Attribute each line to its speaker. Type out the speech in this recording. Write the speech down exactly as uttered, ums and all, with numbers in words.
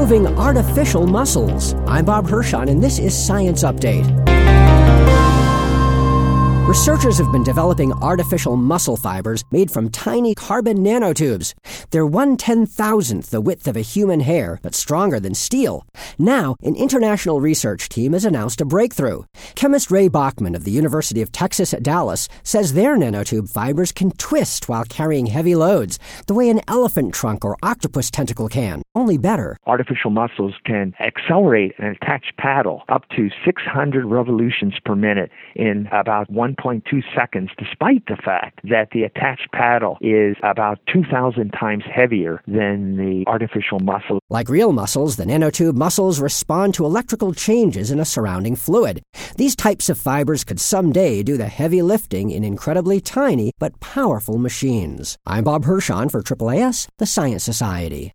Speaker 1: improving artificial muscles. I'm Bob Hirschon, and this is Science Update. Researchers have been developing artificial muscle fibers made from tiny carbon nanotubes. They're one ten-thousandth the width of a human hair, but stronger than steel. Now, an international research team has announced a breakthrough. Chemist Ray Bachman of the University of Texas at Dallas says their nanotube fibers can twist while carrying heavy loads, the way an elephant trunk or octopus tentacle can, only better.
Speaker 2: Artificial muscles can accelerate an attached paddle up to six hundred revolutions per minute in about one point two seconds, despite the fact that the attached paddle is about two thousand times heavier than the artificial muscle.
Speaker 1: Like real muscles, the nanotube muscles respond to electrical changes in a surrounding fluid. These types of fibers could someday do the heavy lifting in incredibly tiny but powerful machines. I'm Bob Hirschon for A A A S, the Science Society.